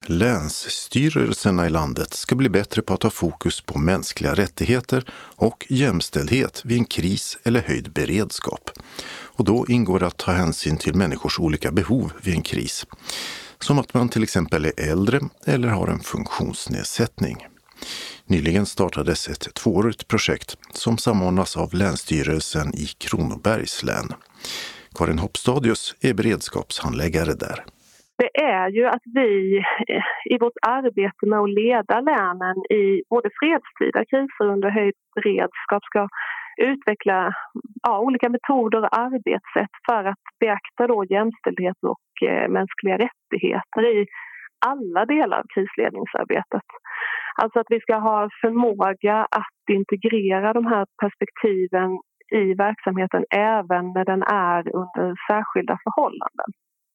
länsstyrelserna i landet ska bli bättre på att ha fokus på mänskliga rättigheter och jämställdhet vid en kris eller höjd beredskap. Och då ingår det att ta hänsyn till människors olika behov vid en kris. Som att man till exempel är äldre eller har en funktionsnedsättning. Nyligen startades ett 2-årigt projekt som samordnas av Länsstyrelsen i Kronobergs län. Karin Hoppstadius är beredskapshandläggare där. Det är ju att vi i vårt arbete med att leda länen i både fredstida kriser och under höjd beredskap ska utveckla olika metoder och arbetssätt för att beakta då jämställdhet och mänskliga rättigheter i alla delar av krisledningsarbetet. Alltså att vi ska ha förmåga att integrera de här perspektiven i verksamheten även när den är under särskilda förhållanden.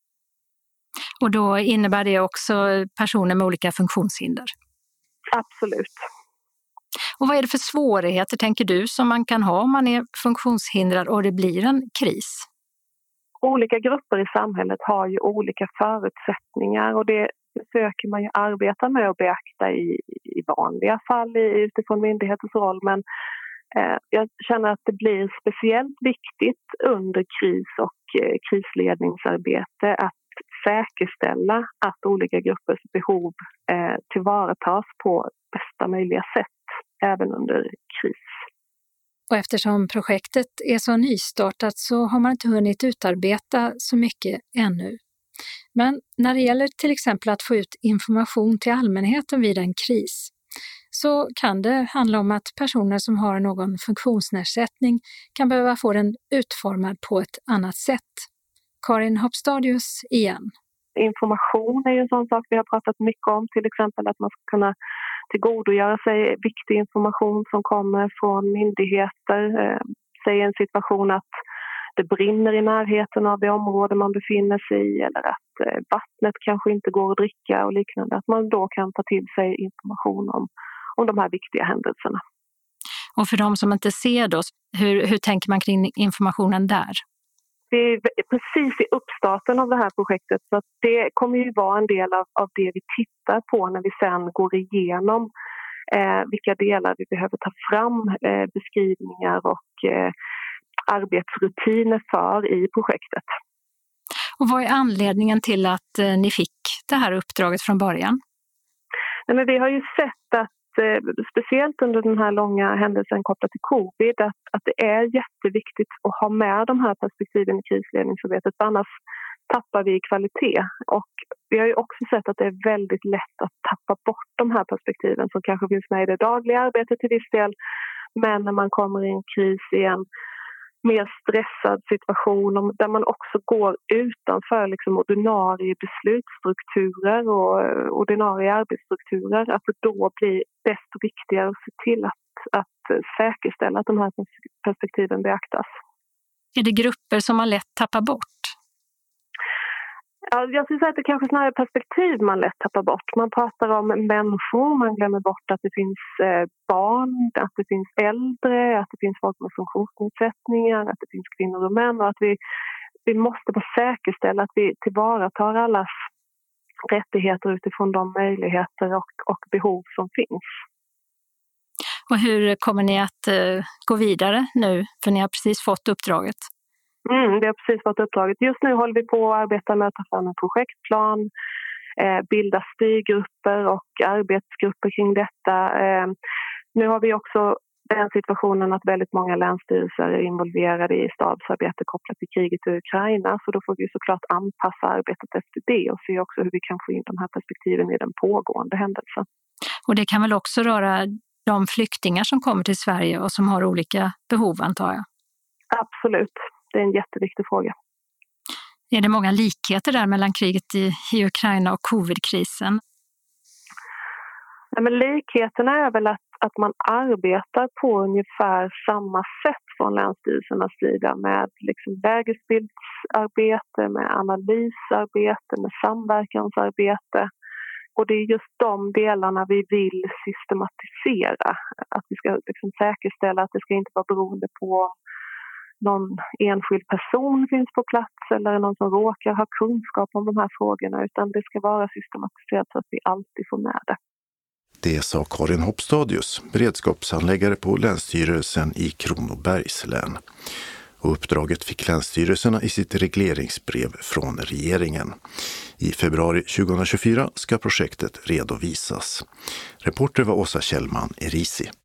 Och då innebär det också personer med olika funktionshinder? Absolut. Och vad är det för svårigheter, tänker du, som man kan ha om man är funktionshindrad och det blir en kris? Olika grupper i samhället har ju olika förutsättningar och det försöker man ju arbeta med att beakta i vanliga fall utifrån myndighetens roll. Men jag känner att det blir speciellt viktigt under kris och krisledningsarbete att säkerställa att olika gruppers behov tillvaratas på bästa möjliga sätt även under kris. Och eftersom projektet är så nystartat så har man inte hunnit utarbeta så mycket ännu. Men när det gäller till exempel att få ut information till allmänheten vid en kris så kan det handla om att personer som har någon funktionsnedsättning kan behöva få den utformad på ett annat sätt. Karin Hoppstadius igen. Information är ju en sån sak vi har pratat mycket om, till exempel att man ska kunna tillgodogöra sig viktig information som kommer från myndigheter. Säg en situation att det brinner i närheten av det område man befinner sig i eller att vattnet kanske inte går att dricka och liknande. Att man då kan ta till sig information om de här viktiga händelserna. Och för de som inte ser då, hur tänker man kring informationen där? Det är precis i uppstarten av det här projektet så att det kommer ju vara en del av det vi tittar på när vi sen går igenom vilka delar vi behöver ta fram beskrivningar och arbetsrutiner för i projektet. Och vad är anledningen till att ni fick det här uppdraget från början? Nej, men vi har ju sett att speciellt under den här långa händelsen kopplat till covid att det är jätteviktigt att ha med de här perspektiven i krisledningsarbetet, annars tappar vi kvalitet. Och vi har ju också sett att det är väldigt lätt att tappa bort de här perspektiven som kanske finns med i det dagliga arbetet till viss del, men när man kommer i en kris i en mer stressad situation där man också går utanför liksom ordinarie beslutsstrukturer och ordinarie arbetsstrukturer, att det då blir desto viktigare att se till att säkerställa att de här perspektiven beaktas. Är det grupper som man lätt tappar bort? Ja, jag skulle säga att det kanske snarare är perspektiv man lätt tappar bort. Man pratar om människor, man glömmer bort att det finns barn, att det finns äldre, att det finns folk med funktionsnedsättningar, att det finns kvinnor och män och att vi måste bara säkerställa att vi tillvaratar allas rättigheter utifrån de möjligheter och behov som finns. Och hur kommer ni att gå vidare nu? För ni har precis fått uppdraget. Vi har precis fått uppdraget. Just nu håller vi på att arbeta med att ta fram en projektplan, bilda styrgrupper och arbetsgrupper kring detta. Nu har vi också den situationen att väldigt många länsstyrelser är involverade i stabsarbete kopplat till kriget i Ukraina. Så då får vi såklart anpassa arbetet efter det och se också hur vi kan få in de här perspektiven i den pågående händelsen. Och det kan väl också röra de flyktingar som kommer till Sverige och som har olika behov, antar jag? Absolut. Det är en jätteviktig fråga. Är det många likheter där mellan kriget i Ukraina och covidkrisen? Nej, men likheterna är väl att man arbetar på ungefär samma sätt från länsstyrelsernas sida med liksom lägesbildsarbete, med analysarbete, med samverkansarbete. Och det är just de delarna vi vill systematisera. Att vi ska liksom säkerställa att det ska inte vara beroende på någon enskild person finns på plats eller någon som råkar ha kunskap om de här frågorna, utan det ska vara systematiserat så att vi alltid får med det. Det sa Karin Hoppstadius, beredskapshandläggare på Länsstyrelsen i Kronobergs län. Och uppdraget fick länsstyrelserna i sitt regleringsbrev från regeringen. I februari 2024 ska projektet redovisas. Reporter var Åsa Kjellman, Erisi.